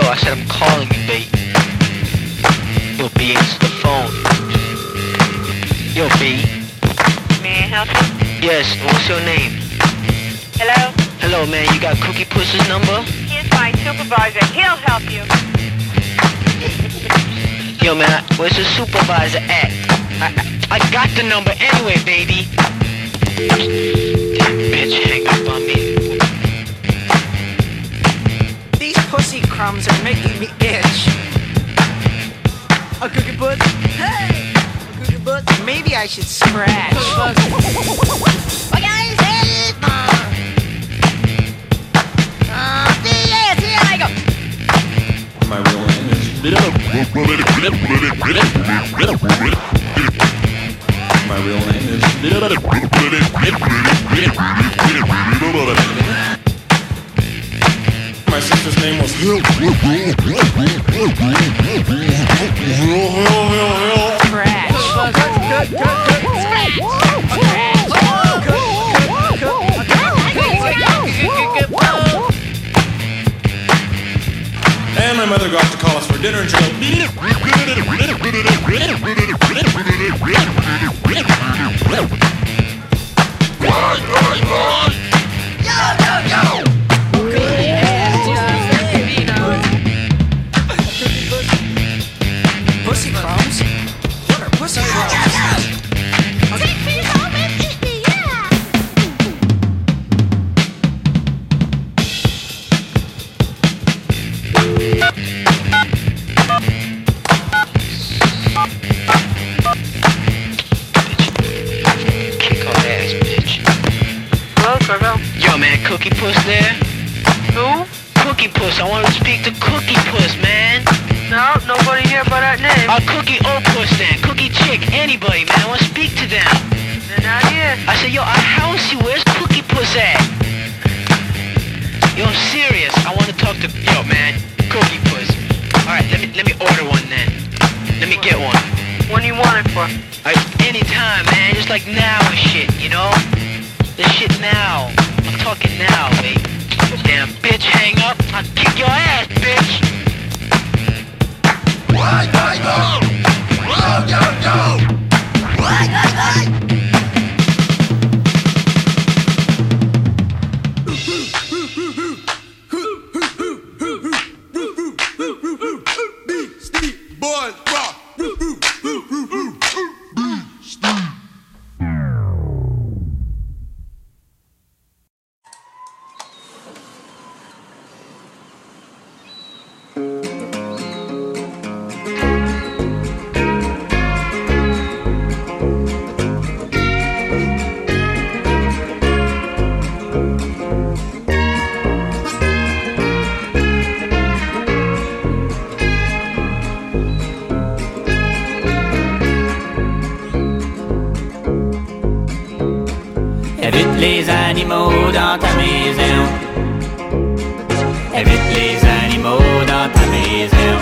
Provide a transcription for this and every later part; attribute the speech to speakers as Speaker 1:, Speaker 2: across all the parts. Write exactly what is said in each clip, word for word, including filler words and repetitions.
Speaker 1: I said I'm calling you, B. Yo, B, answer the phone. Yo, B.
Speaker 2: May I help you?
Speaker 1: Yes, what's your name?
Speaker 2: Hello?
Speaker 1: Hello, man, you got Cookie Puss's number?
Speaker 2: Here's my supervisor. He'll help you.
Speaker 1: Yo, man, where's the supervisor at? I, I, I got the number anyway, baby. Damn bitch, hang up on me.
Speaker 3: These pussy crumbs are making me itch. A cookie puss? Hey! A cookie puss? Maybe I should scratch.
Speaker 4: My real name is My real name is My sister's name was Hill. And my mother got to call us for dinner and she goes,
Speaker 3: Pussy crumbs? What are pussy crumbs?
Speaker 5: Take me home and eat me, yeah!
Speaker 1: Kick her ass, bitch.
Speaker 2: Hello, Carvel.
Speaker 1: Yo, man, Cookie Puss there?
Speaker 2: Who?
Speaker 1: Cookie Puss, I want to speak to Cookie Puss, man.
Speaker 2: No, nobody here by that name.
Speaker 1: Uh, Cookie O Puss then, Cookie Chick, anybody, man, I want to speak to them.
Speaker 2: They're not here.
Speaker 1: I said, yo, I house you, where's Cookie Puss at? Yo, I'm serious, I want to talk to, yo, man, Cookie Puss. Alright, let me, let me order one then. Let me get one.
Speaker 2: What do you want it for?
Speaker 1: Alright, anytime, man, just like now and shit, you know? This shit now. I'm talking now, babe. Damn bitch, hang up, I'll kick your ass, bitch.
Speaker 4: Boys, rock.
Speaker 6: Évite les animaux dans ta maison. Évite les animaux dans ta maison.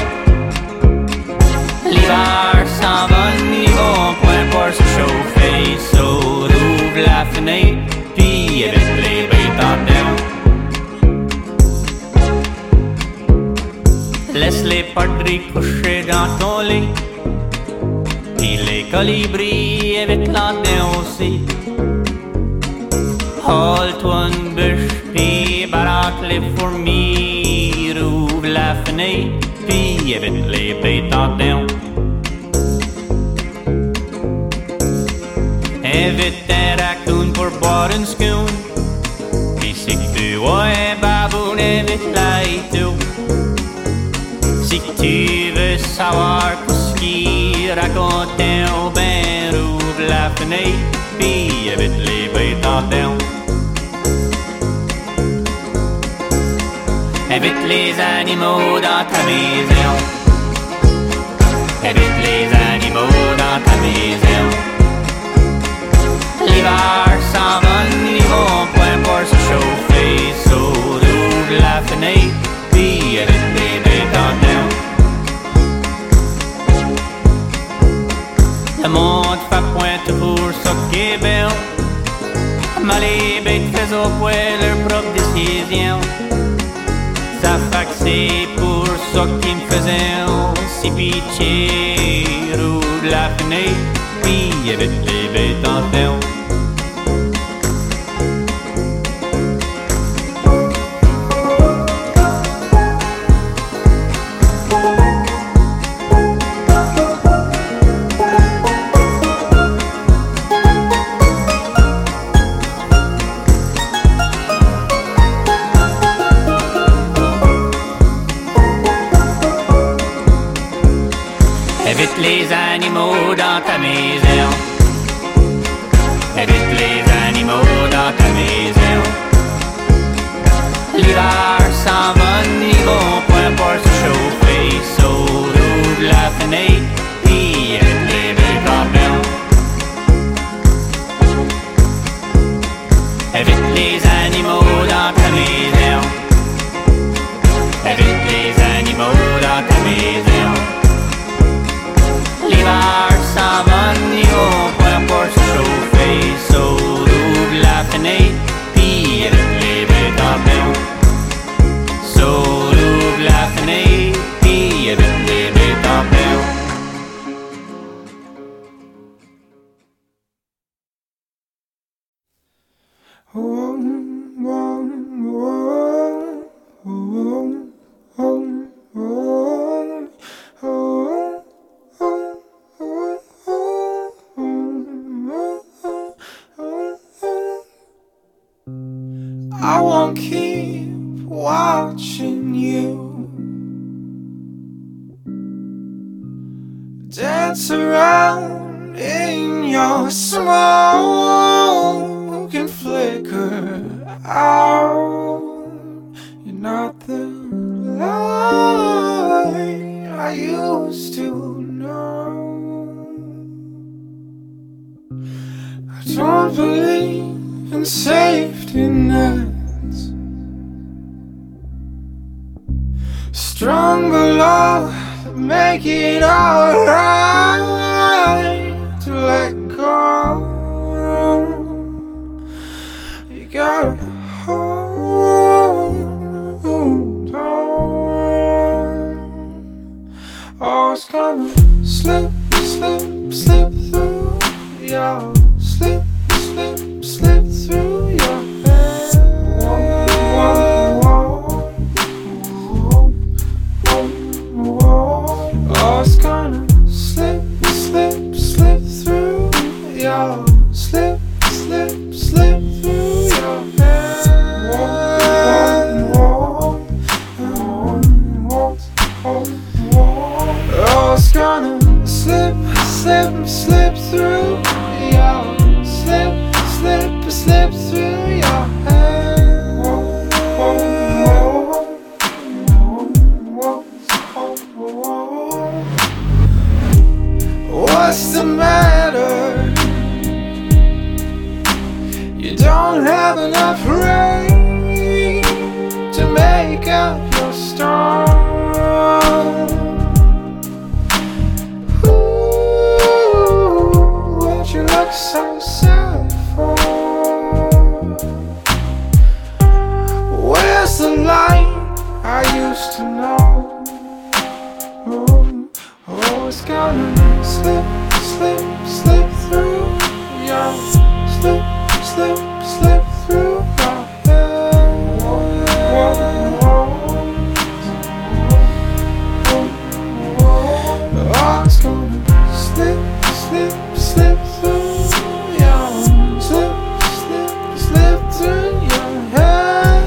Speaker 6: L'hiver s'en va, ils vont point pour se chauffer. Saute, ouvre la fenêtre, puis évite les bêtes en dedans. Laisse les perdrix coucher dans ton lit. Puis les colibris, évite là-dedans aussi. Halle-toi une bûche, puis baraque les fourmis. Rouvre la fenêtre, puis évite les bêtes en dedans. Évite un raccoon pour boire une scoon. Puis si tu vois un baboun, évite-la et tout. Si tu veux savoir ce qu'il raconte, ben rouvre la fenêtre, puis évite les bêtes en dedans. Évite les animaux dans ta maison. Évite les animaux dans ta maison. L'hiver s'en va, ils vont point pour se chauffer. Saute, ouvre la fenêtre, puis évite les bêtes en dedans. Le monde fait point toujours ça qui est belle. Mais les bêtes faisaient au poil leur propre décision. Ça fait que c'est pour ça qui me faisait aussi pitcher au de la fenêtre, puis il y avait les bêtes en ferme. Évite les animaux dans ta maison. Évite les animaux dans ta maison. L'hiver s'en va, ils vont point pour se chauffer. Saute de la fenêtre, puis évite les bêtes en ferme. Évite les animaux dans ta maison. Évite les animaux dans ta maison. L'hiver s'en va, ils vont point pour se chauffer. Saute de la fenêtre, puis évite les bêtes en ferme. Saute de la fenêtre, puis évite les bêtes en ferme.
Speaker 7: I won't keep watching you dance around in your smoke and flicker out. You're not the light I used to know. I don't believe in safety nets. Stronger love, make it alright to let go. You gotta hold on. Oh, it's gonna slip, slip, slip through your slip, slip, slip through your head. Whoa, oh, it's gonna slip, slip, slip through your slip, slip, slip through your head. Oh, it's gonna slip, slip, slip through your slip, slip, slip through your head. What's the matter? You don't have enough rain to make up your storm. Ooh, what you look so sad for? Where's the light I used to know? Oh, oh, it's gonna slip, slip, slip through your slip, slip, slip through your head. Whoa, whoa, whoa. Oh, it's gonna slip, slip, slip through your slip, slip, slip through your head.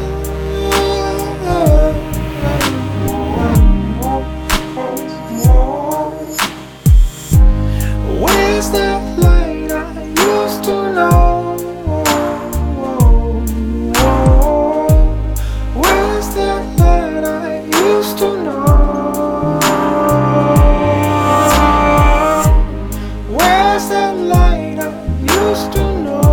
Speaker 7: Where's that light I used to know? Where's that light I used to know? Where's that light I used to know?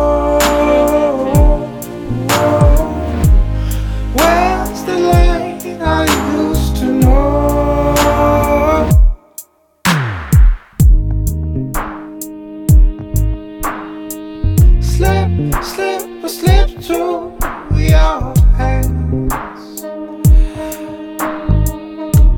Speaker 7: Where's the light I used to know? Slip, slip, slip through your hands.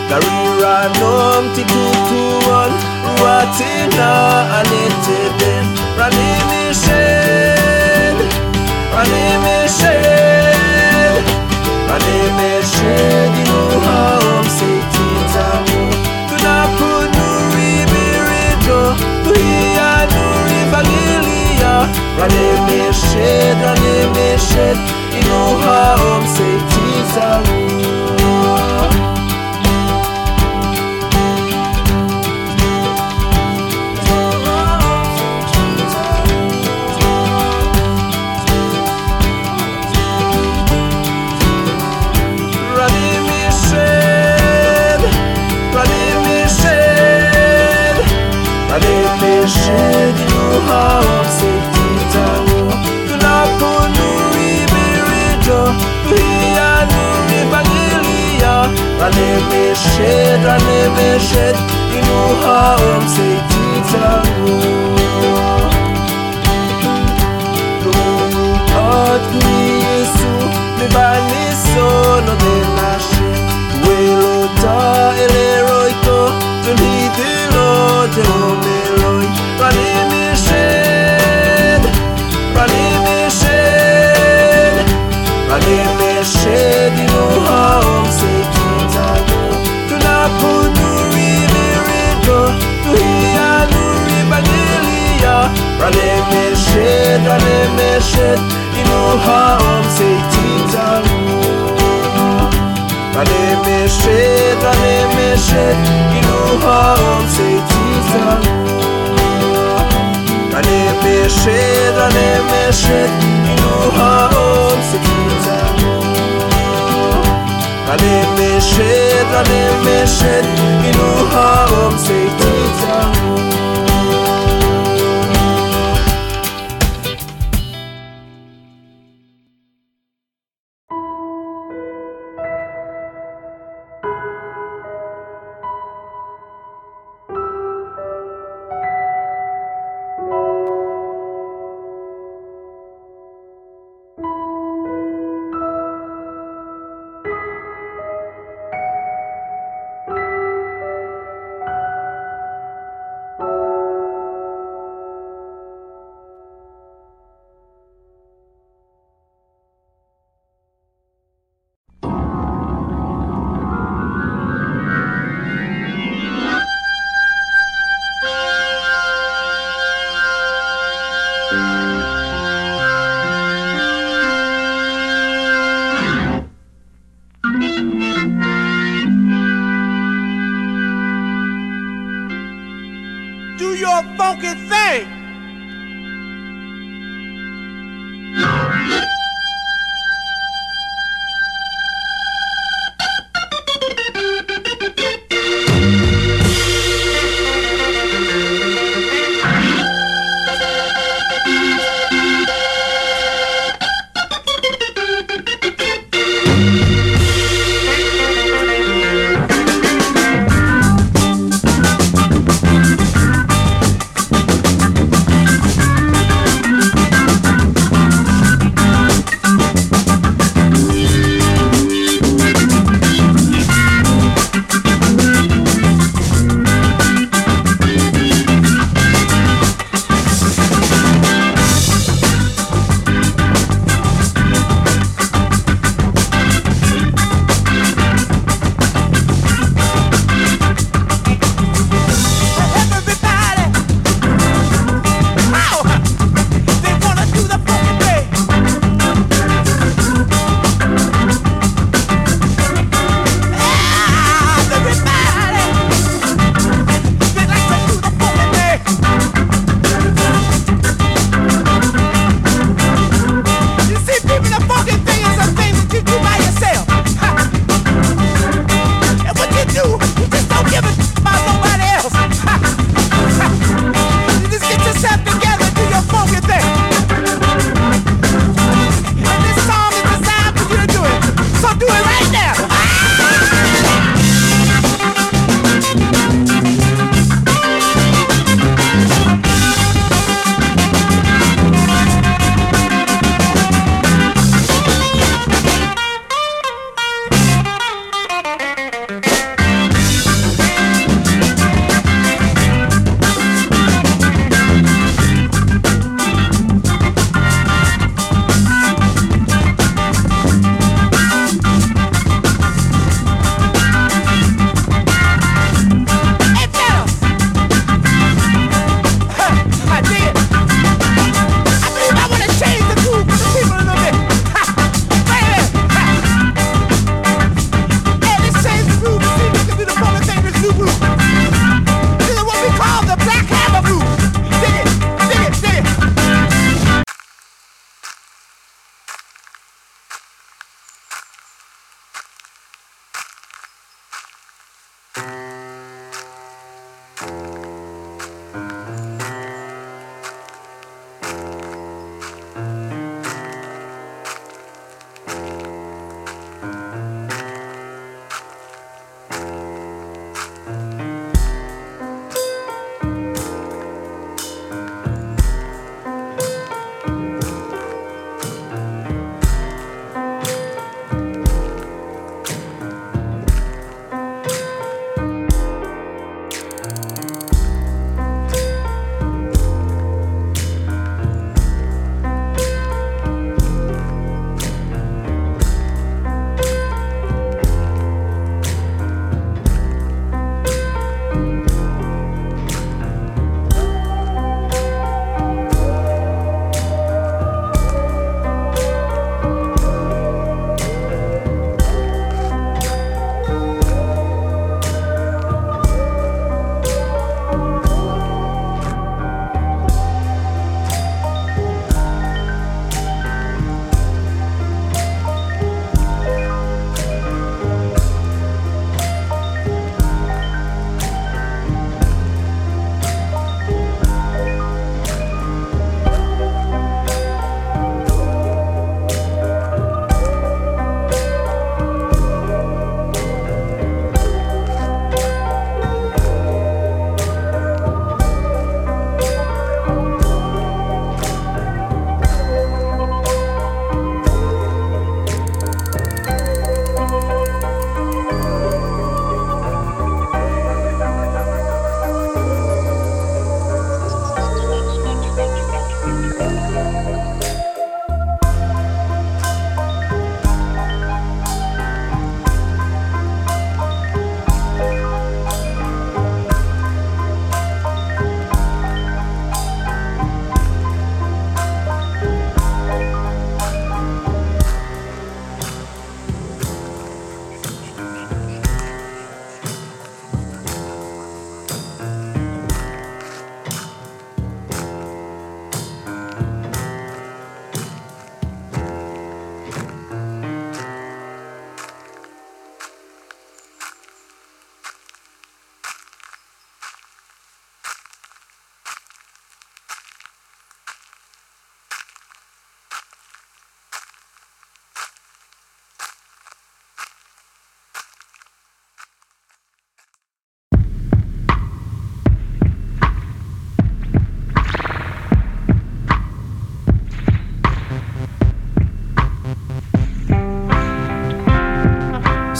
Speaker 8: Garira nom titutuan Ruatina aneteben Rani Michel Rani Michel Rani Michel Inuha om seititamu Tunapunu ibirijo Tuhiya nuri familia Rani Michel Rani Michel Inuha om seititamu Shed you have seititamu Tunapunu ibirijo Tuhiya nuri familia Rani Michel Rani Michel Inuha om seititamu At Yesu Mibaniso no de nashe Tuelota eleroiko Tunhidilo te omeloi Rani Michel Rani Michel Rani Michel Inuha om seititamu Tunapunu ibirijo Tuhiya nuri familia Rani Michel Rani Michel Inuha om seititamu Rani Michel Rani Michel Inuha om seititamu Rani Michel Rani Michel Inuha om seititamu Rani Michel Rani Michel Inuha om seititamu
Speaker 9: Do your funky thing.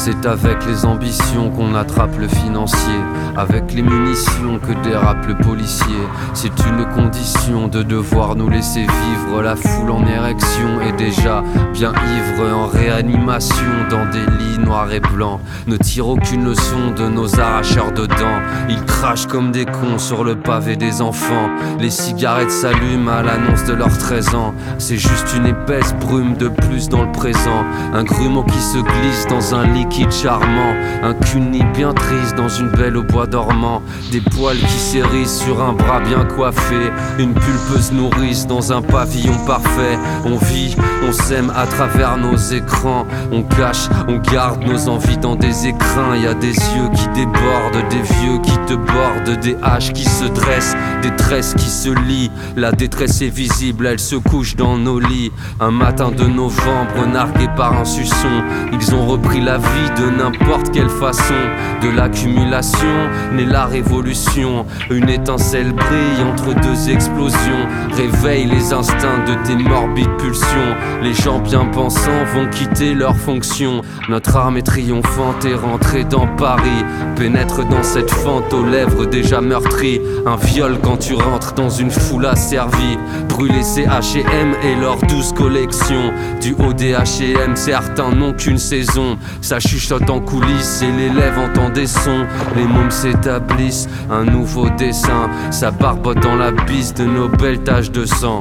Speaker 10: C'est avec les ambitions qu'on attrape le financier, avec les munitions que dérape le policier. C'est une condition de devoir nous laisser vivre. La foule en érection est déjà bien ivre, en réanimation dans des lits noirs et blancs. Ne tire aucune leçon de nos arracheurs de dents. Ils crachent comme des cons sur le pavé des enfants. Les cigarettes s'allument à l'annonce de leurs treize ans. C'est juste une épaisse brume de plus dans le présent. Un grumeau qui se glisse dans un liquide charmant. Un cuni bien triste dans une belle au bois dormant. Des poils qui s'érissent sur un bras bien coiffé. Une pulpeuse nourrice dans un pavillon parfait. On vit, on s'aime à travers nos écrans. On cache, on garde nos envies dans des écrins. Y a des yeux qui débordent, des vieux qui te bordent, des haches qui se dressent, des tresses qui se lient. La détresse est visible, elle se couche dans nos lits. Un matin de novembre, nargués par un suçon, ils ont repris la vie de n'importe quelle façon. De l'accumulation naît la révolution. Une étincelle brille entre deux explosions. Réveille les instincts de tes morbides pulsions. Les gens bien pensants vont quitter leurs fonctions. Notre armée triomphante est rentrée dans Paris. Pénètre dans cette fente aux lèvres déjà meurtries. Un viol quand tu rentres dans une foule asservie. Brûler ses H et M et leurs douze collections. Du haut des H et M, certains n'ont qu'une saison. Ça chuchote en coulisses et l'élève entend des sons. Les mômes s'établissent, un nouveau dessin. Ça barbote dans la bise de nos belles taches de sang.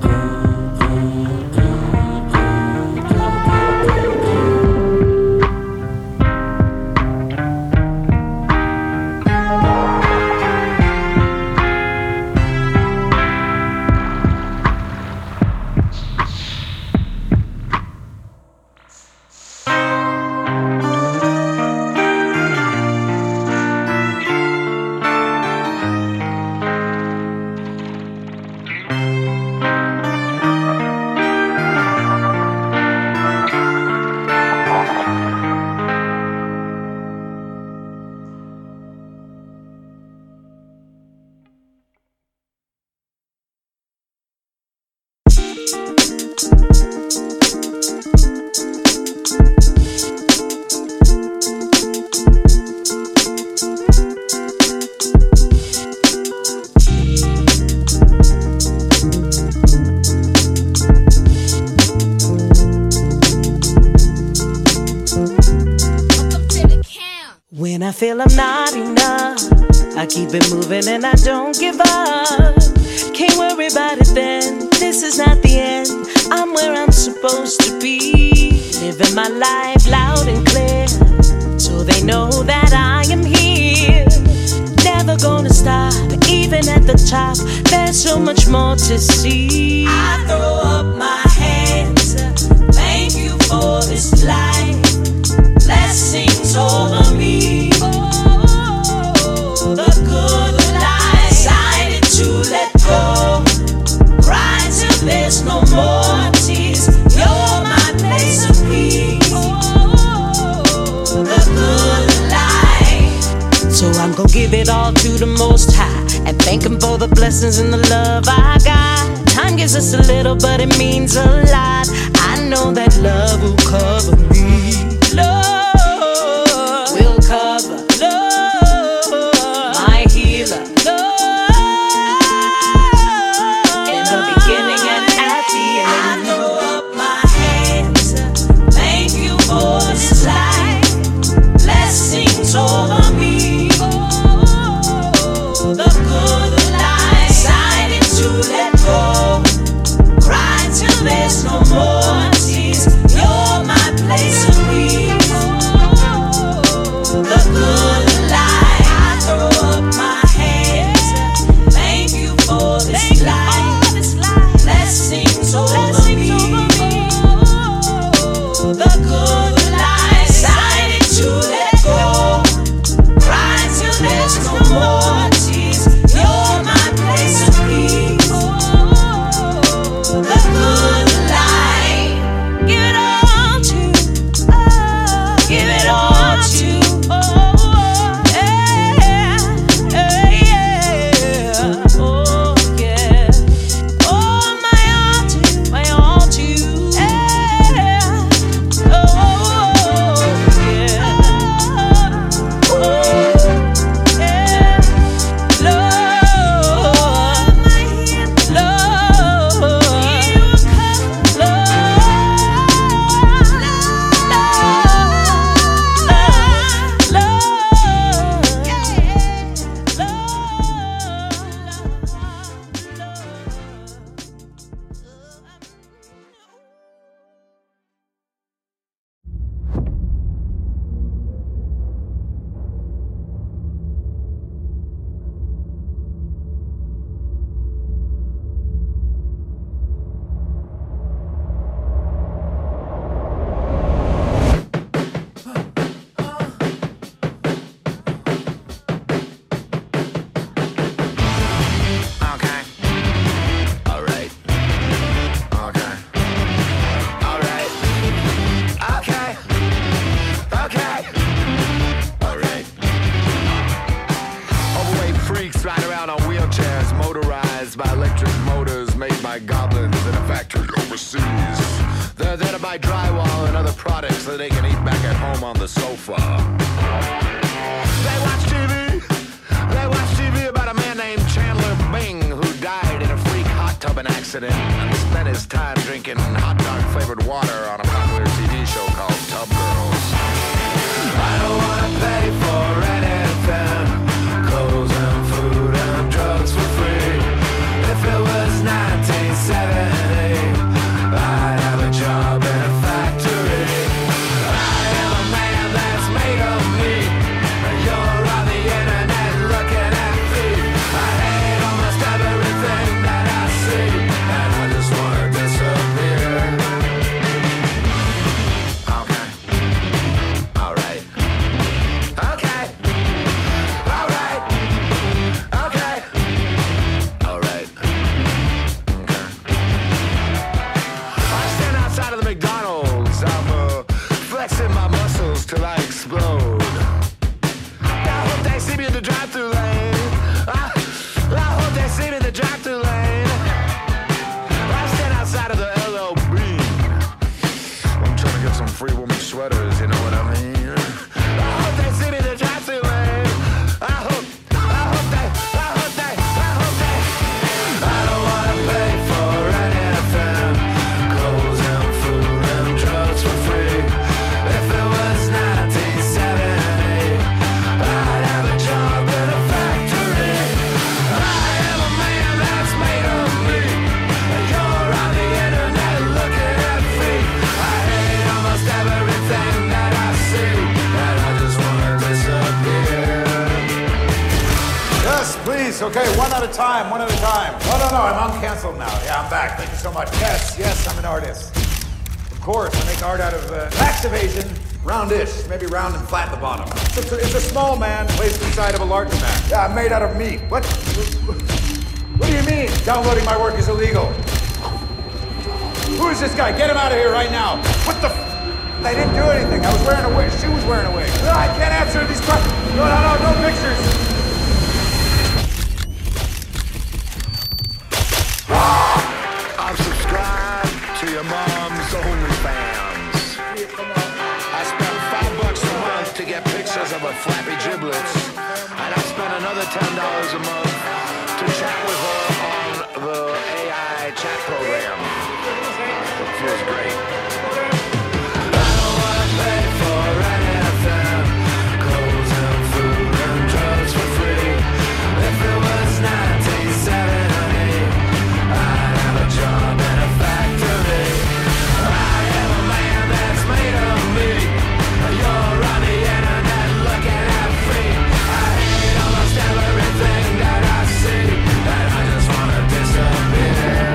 Speaker 11: When I feel I'm not enough, I keep it moving and I don't give up. Can't worry about it then, this is not the end. I'm where I'm supposed to be, living my life loud and clear, so they know that I am here. Never gonna stop, even at the top, there's so much more to see. I throw up my hands, thank you for this life. Blessings over me, oh, the good life. Decided to let go, cry till there's no more tears. You're my place of peace, oh, the good life. So I'm gonna give it all to the Most High and thank Him for the blessings and the love I got. Time gives us a little, but it means a lot. I know that love will cover me. Love will cover. Love, my healer. Love, in the beginning and at the end. I throw up my hands, thank you for this life. Blessings over me, oh, the good life. Decided to let go, cry till there's no more tears. You're my blessing.
Speaker 12: my goblins in a factory overseas. They're there to buy drywall and other products that they can eat back at home on the sofa. They watch T V. They watch T V about a man named Chandler Bing who died in a freak hot tubbing accident and spent his time drinking hot dog flavored water on a popular T V show called Tub Girls. I don't wanna pay for anything, clothes and food and drugs for free. If it was nineteen seventy, I'd have a job in a factory. I am a man that's made of me. You're on the internet looking at me. I hate almost everything that I see, and I just wanna disappear. Okay. Alright. Okay. Alright. Okay. Alright. Okay. I stand outside of the McDonald's. I'm uh, flexing my muscles till I explode. I hope they see me in the drive-thru lane. I, I hope they see me in the drive-thru lane. I stand outside of the L L B. I'm trying to get some free woman sweaters, you know what I mean? I hope they see me in the drive-thru lane. I hope, I hope they, I hope they, I hope they. I don't wanna pay for anything, clothes and food and drugs for free. If it was nineteen seventy, I'd have a job in a factory. I am a man that's made of me. You're on the internet looking at me. I hate almost everything that I see, and I just wanna disappear.
Speaker 13: Yes, please. Okay, one at a time, one at a time. No, no, no, I'm uncancelled now. Yeah, I'm back. Thank you so much. Yes, yes, I'm an artist. Of course, I make art out of uh, tax evasion, roundish, maybe round and flat at the bottom. It's a, it's a small man placed inside of a larger man. Yeah, I'm made out of meat. What? What do you mean? Downloading my work is illegal. Who is this guy? Get him out of here right now. What the? F- I didn't do anything. I was wearing a wig. She was wearing a wig. No, I can't answer these questions. No, no, no, no pictures.
Speaker 12: I'm subscribed to your mom's OnlyFans. I spent five bucks a month to get pictures of her flappy giblets, and I spent another ten dollars a month to chat with her on the A I chat program. It feels great. I don't wanna pay for anything, clothes and food and drugs for free. If it was nineteen seventy, I'd have a job in a factory. I am a man that's made of me. You're on the internet looking at me. I hate almost everything that I see, and I just wanna disappear.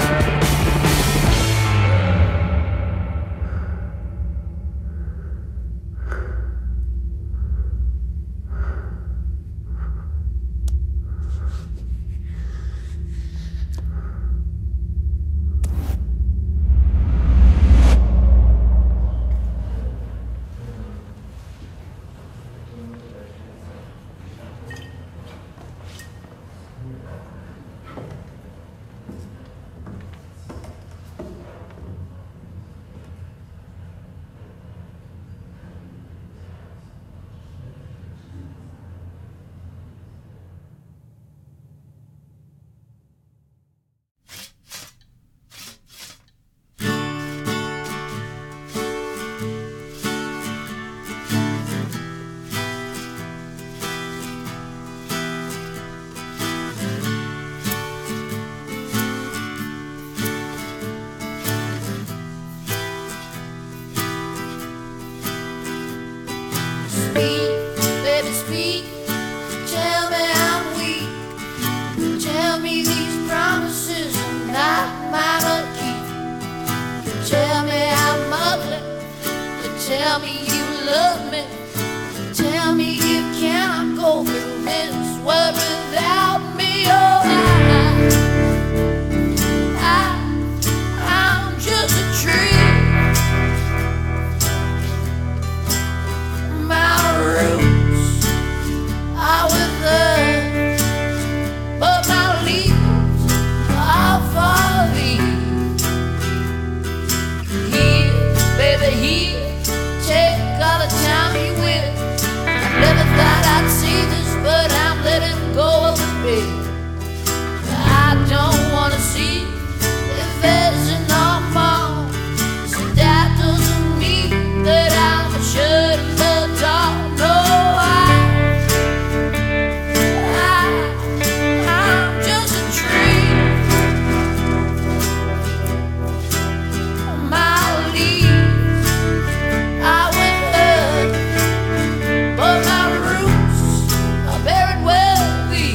Speaker 5: Tell me you love me. Tell me you cannot go through this world without me. Oh, I, I, I'm just a tree. My roots are with earth, but my leaves are for thee. me. I don't wanna see if there's an armor. So that doesn't mean that I'm a shut in the dark. No, I, I, I'm just a tree. My leaves, I went hurt, but my roots are buried where we.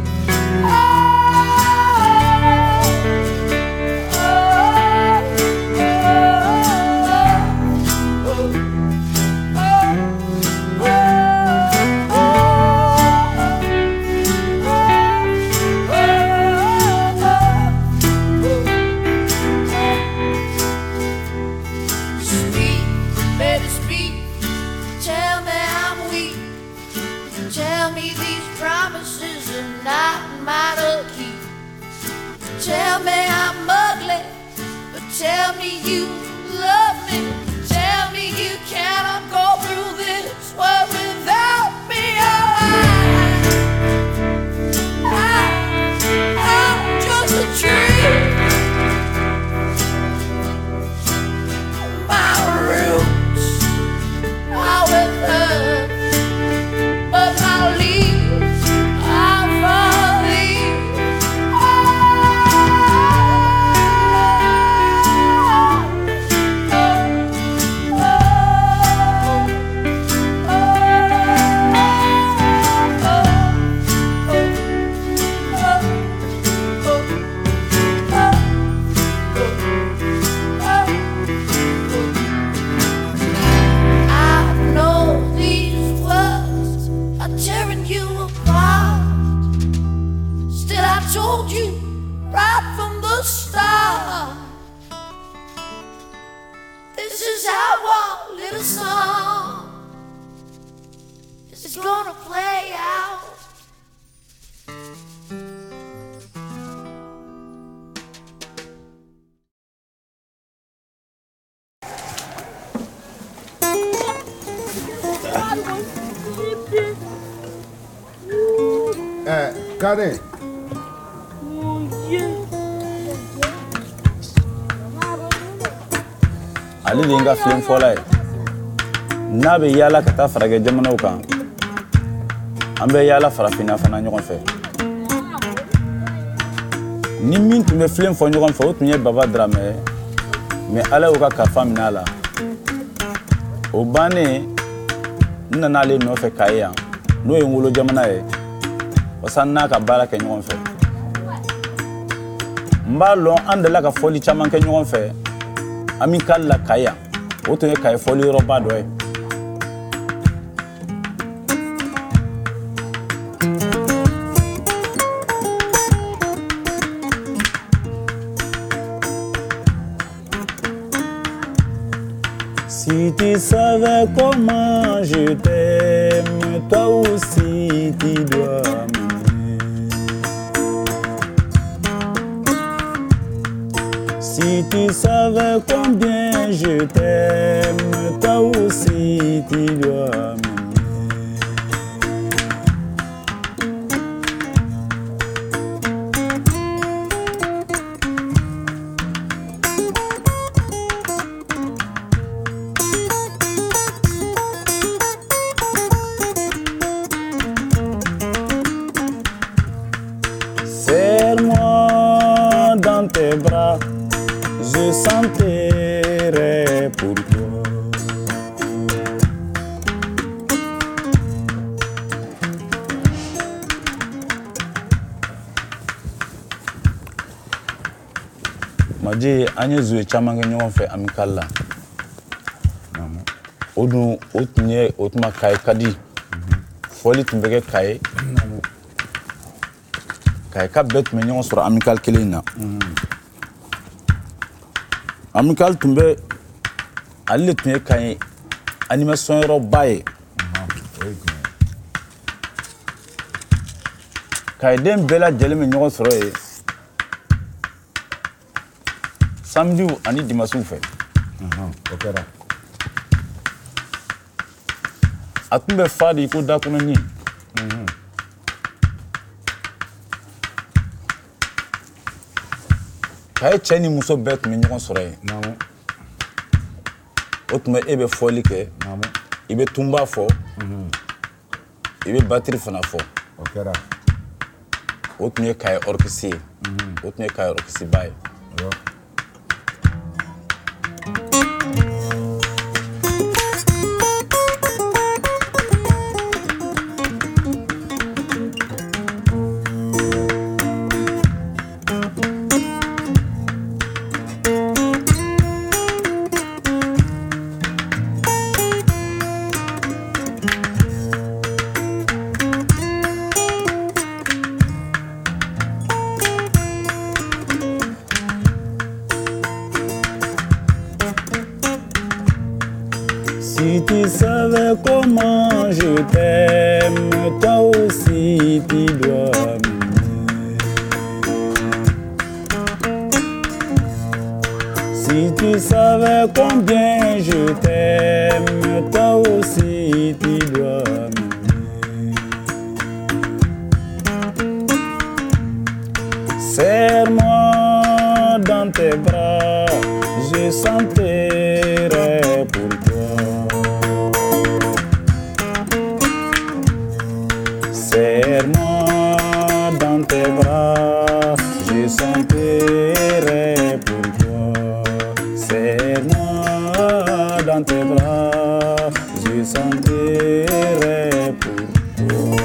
Speaker 5: Speak, baby, speak. Tell me I'm weak. Tell me these promises are not mine to keep. Tell me I'm ugly, but tell me you love me. Tell me you cannot go through this world without me. Oh, I, I, I'm just a tree. My roots are with her, but my leaves are for thee. I know these words are tearing you apart. Still, I told you right from the start. This is how our little song is gonna play out.
Speaker 14: Eh, Karen.
Speaker 15: Ali de nga film fola ye n'a bɛ yala ka taa faragɛ jamanaw kan an bɛ yala farafina fana ɲɔgɔn fɛ ni min tun bɛ film fɔ ɲɔgɔn fɛ o tun ye Baba Dramɛ mais Ala y'o ka kalifa minɛ a la o bannen n nana ale nɔfɛ Kayi yan n'o ye n wolo jamana ye wasa n'a ka baara kɛ ɲɔgɔn fɛ n b'a lɔn an delila ka fɔli caman kɛ ɲɔgɔn fɛ Amical la Kayi yan o tun ye Kayi fɔli yɔrɔba dɔ ye Si tu savais comment je t'aime, toi aussi tu dois m'aimer. Si tu savais combien je t'aime, toi aussi tu dois m'aimer. Serre-moi dans tes bras, je sentirai pour toi. Maji anye zuwe caman kɛ ɲɔgɔn fɛ Amical la. O dun o tun ye o tuma Kayi ka di. Fɔli tun bɛ kɛ Kayi. Kayi ka bɛɛ tun bɛ ɲɔgɔn sɔrɔ Amical kelen na. Amical tun bɛ ale de tun ye Kayi animation yɔrɔba ye. Kayi den bɛɛ lajɛlen bɛ ɲɔgɔn sɔrɔ ye. Samedi ani dimanche fɛ. O kɛra. A tun bɛ fa de ko dakɔnɔni. K'a ye cɛ ni muso bɛɛ tun bɛ ɲɔgɔn sɔrɔ yen.
Speaker 14: Naamu.
Speaker 15: O tuma e bɛ fɔli kɛ.
Speaker 14: Naamu.
Speaker 15: I bɛ tunba fɔ. I bɛ batiri fana fɔ.
Speaker 14: O kɛra.
Speaker 15: O tun ye Kaye orchestre ye. O tun ye Kaye orchestre ba ye.
Speaker 7: Si tu savais comment je t'aime, toi aussi tu dois m'aimer. Si tu savais combien je t'aime, toi aussi tu dois m'aimer. Serre-moi dans tes bras, je sentirai pour toi. Serre-moi dans tes bras, je sentirai pour toi. Serre-moi dans tes bras, je sentirai pour toi.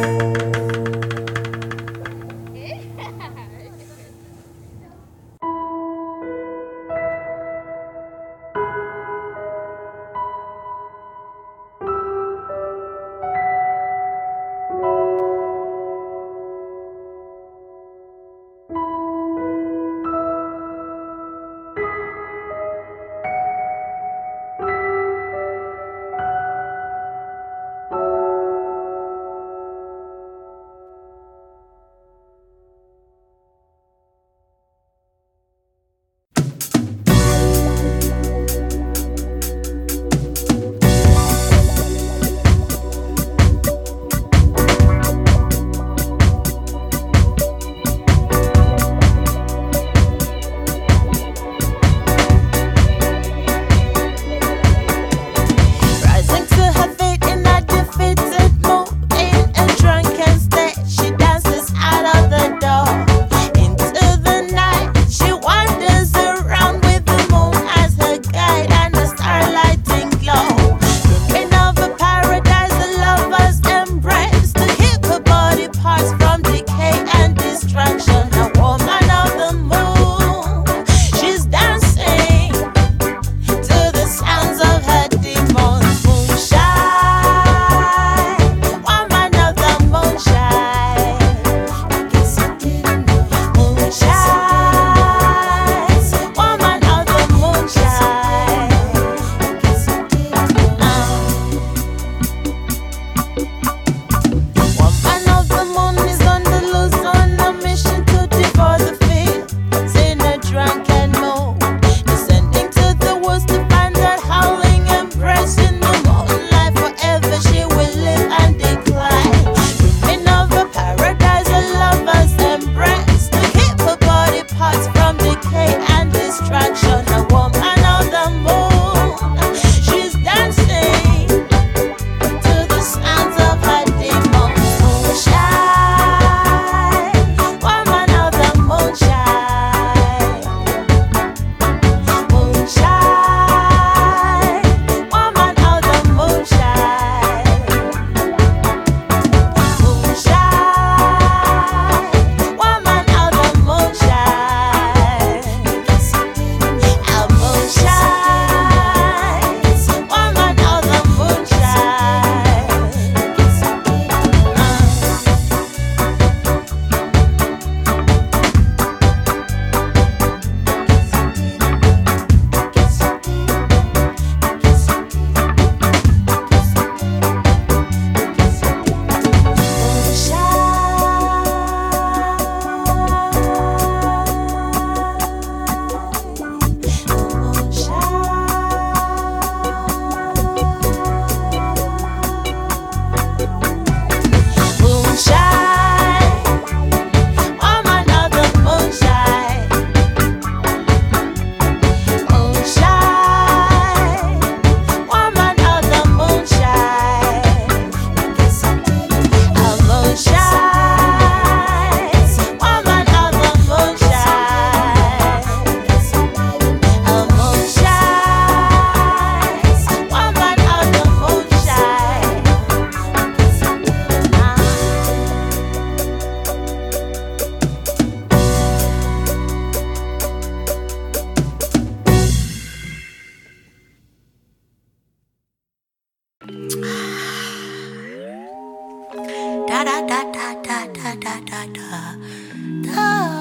Speaker 5: da da da da da da da.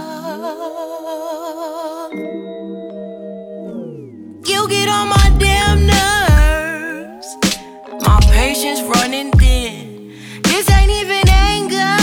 Speaker 5: You get on my damn nerves. My patience running thin. This ain't even anger.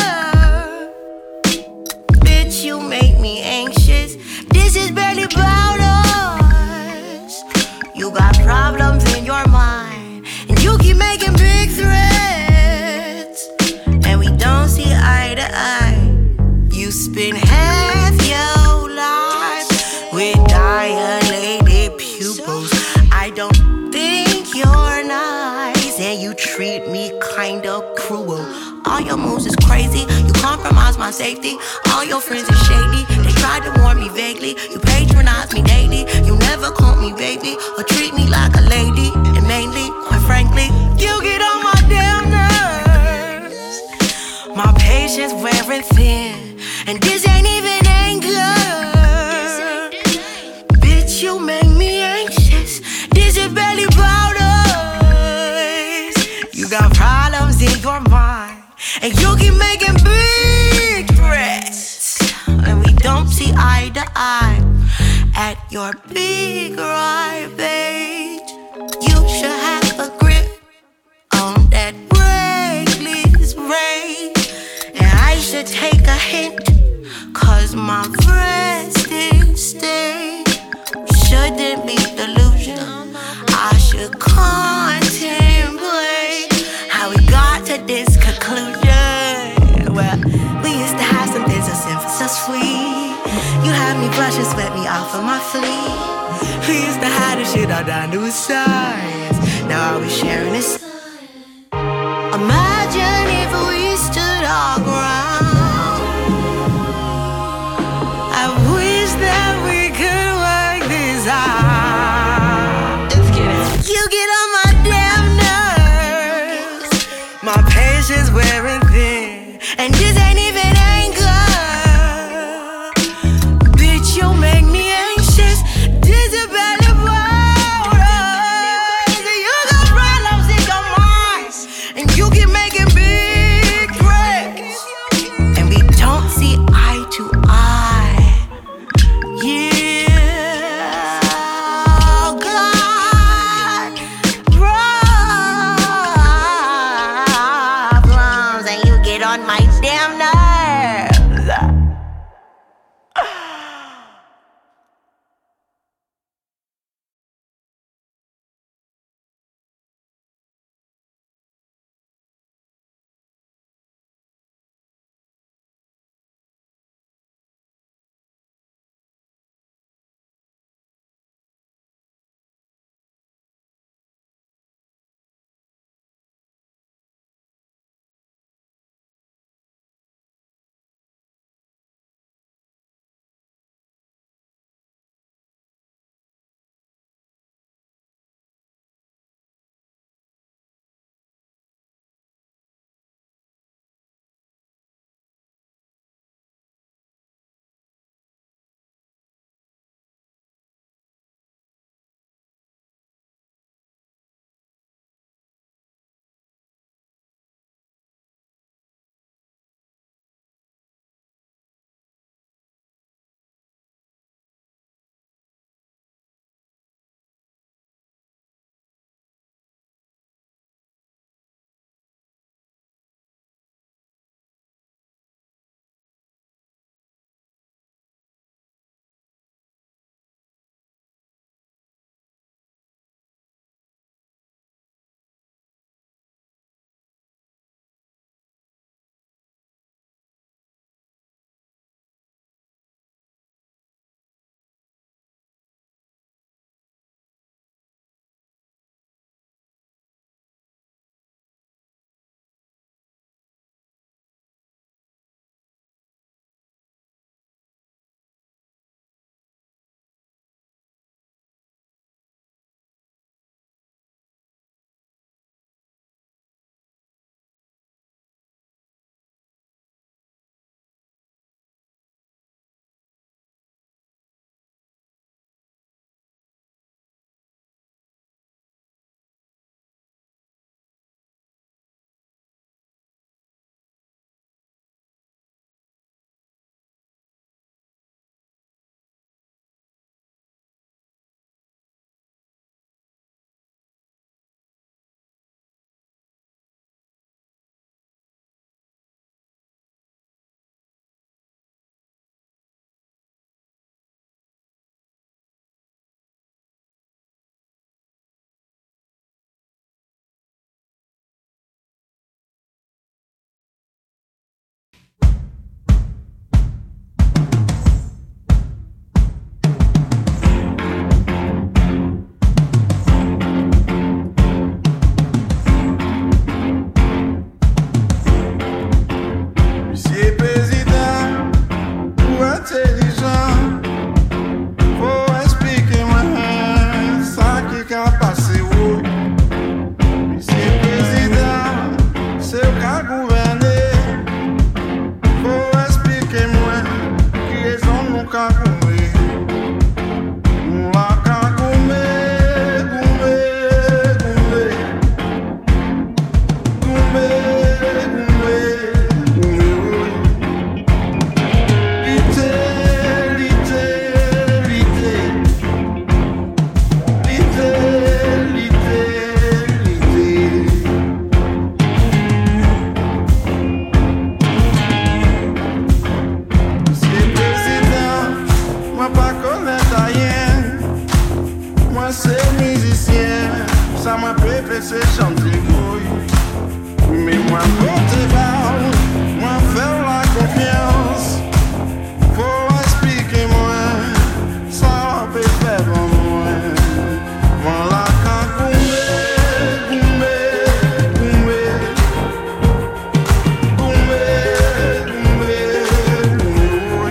Speaker 5: Bitch, you make me anxious. This is barely about us. You got problems in your mind, and you keep making big threats, and we don't see eye to eye. You spend half your life with dilated pupils. I don't think you're nice, and you treat me kinda cruel. All your moves is crazy, you compromise my safety. All your friends are shady, they tried to warn me vaguely. You patronize me daily, you never call me baby or treat me like a lady. And mainly, quite frankly, you get on my damn nerves. My patience wearing thin, and this ain't even anger. Bitch, you make me anxious. This is barely about us. You got problems in your mind, and you keep making big threats, and we don't see eye to eye at your big ride, page. You should have a grip on that reckless rage, and I should take a hint, cause my resting state shouldn't be delusional. I should contemplate how we got to this conclusion. Well, we used to have something so simple, so sweet. You had me blush and sweat me off of my fleet. We used to hide the shit all down to a science. Now are we sharing this? Imagine if we stood our ground. I wish that we could work this out. Let's get it. You get on my damn nerves. My patience wearing thin, and this ain't even anger. Bitch, you make me anxious. This is bad about us. You got problems in your
Speaker 14: Moi c'est musicien, ça m'a préféré c'est chanter couille. Mais moi porter balle, moi faire la confiance. Faut expliquer moi, ça peut faire bon moi. Voilà quand goumé, goumé, goumé, goumé, goumé, goumé.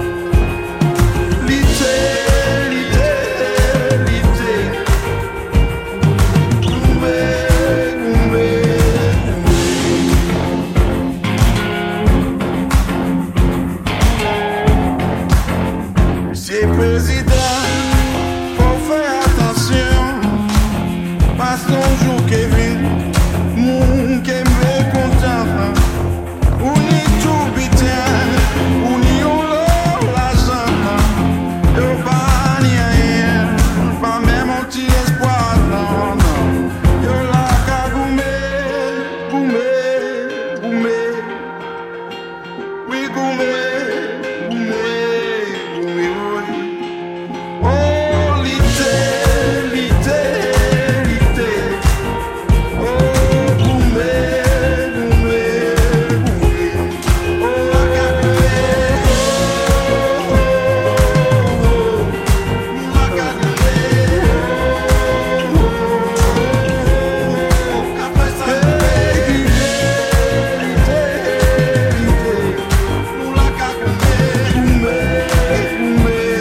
Speaker 14: Lité, lité, lité. Goumé, goumé, goumé. Monsieur le Président, faut faire attention. Passe ton jour Kevin, moun kembe content. Ou ni tout bitin, ou ni ou l'or l'argent. Yo pas ni rien, pas même un petit espoir, non, non. Yo la ka goumé, goumé, goumé. Oui goumé, goumé, goumé, oui. Oh lité, lité, lité. Oh goumé, goumé, goumé. Oh la ka goumé, oh, oh, oh, oh. La ka goumé, oh, oh, oh. Ka fè sa goumé, lité, lité. Nou la ka goumé, goumé, goumé, goumé.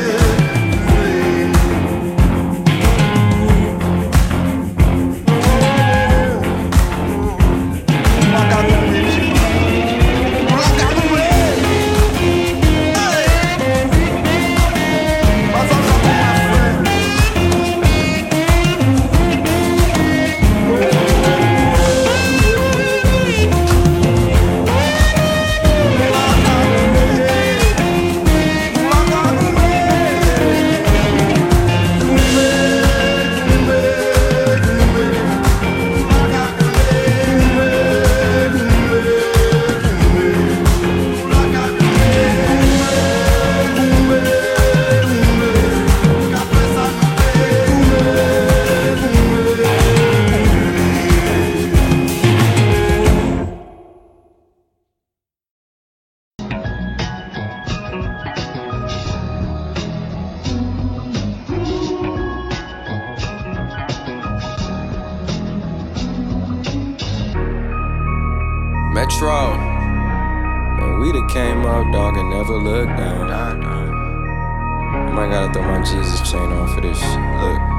Speaker 16: Metro, man, we done came up, dog, and never looked down. I might gotta throw my Jesus chain on for this shit. Look.